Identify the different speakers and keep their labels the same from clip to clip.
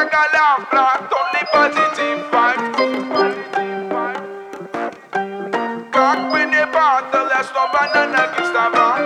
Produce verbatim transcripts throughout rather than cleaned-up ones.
Speaker 1: голяв, брат, only positive vibe. Как бы не падал, я снова на ноги вставал.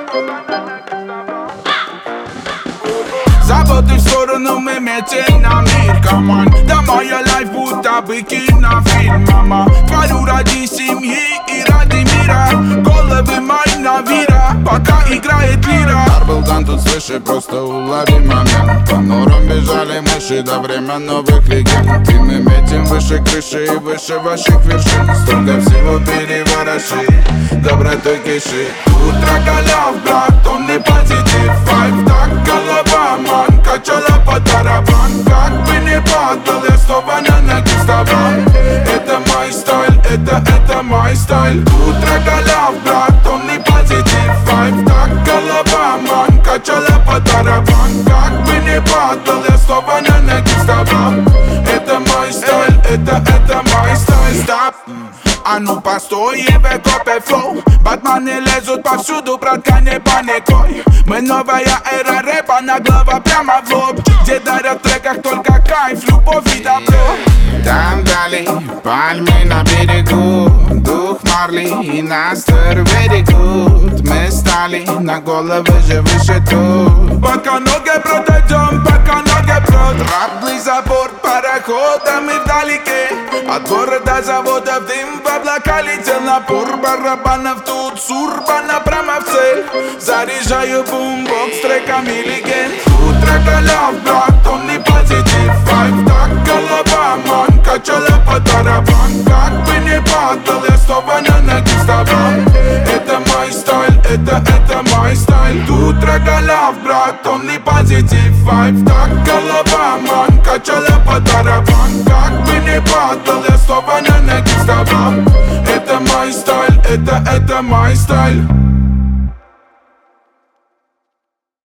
Speaker 1: Заботы в сторону, мы метим на мир, команд. Да моя лайф будто бы кинофильм, мама. Творю ради семьи и ради мира. Головы мои на вира, пока играет лира.
Speaker 2: Дар был дан тут свыше, просто улови момент. По норам бежали мыши до времен новых легенд. И мы метим выше крыши и выше ваших вершин. Столько всего перевороши, добротой киши.
Speaker 1: Утро голяв, брат, only positive vibe. Так голова, ман, качала по тарабан. Как бы не падал, я снова на ноги вставал. Это мой стиль, это, это мой стиль. Утро голяв, брат, only positive vibe. Так голова, ман, качала по тарабан. Как бы не падал, я снова на ноги вставал. Это мой стиль, это, это мой стиль. Стоп! А ну постой, копе флоу. Батманы лезут повсюду, братка, не паникуй. Мы новая эра рэпа, на глава прямо в лоб. Где дарят в треках только кайф, любовь и добро.
Speaker 2: Там дали пальмы на берегу, дух Марли и Настер берегут. Мы стали на головы же выше тут.
Speaker 1: Пока ноги пройдем, пока ноги пройдем. Раблый забор парохода, мы вдалеке. От города заводов дым в облака летел напор барабанов тут, сурбана прямо в цель. Заряжаю бумбокс треками легенд. Утро голяв, брат, only positive vibe. Так голова, ман, качала по тарабан. Как бы не падал, я снова на ноги вставал. Это мой стиль, это, это мой стиль. Утро голяв, брат, only positive vibe. Так голова, ман, качала по тарабан. Как бы не падал, я снова на ноги вставал. Это мой стиль, это, это мой стиль.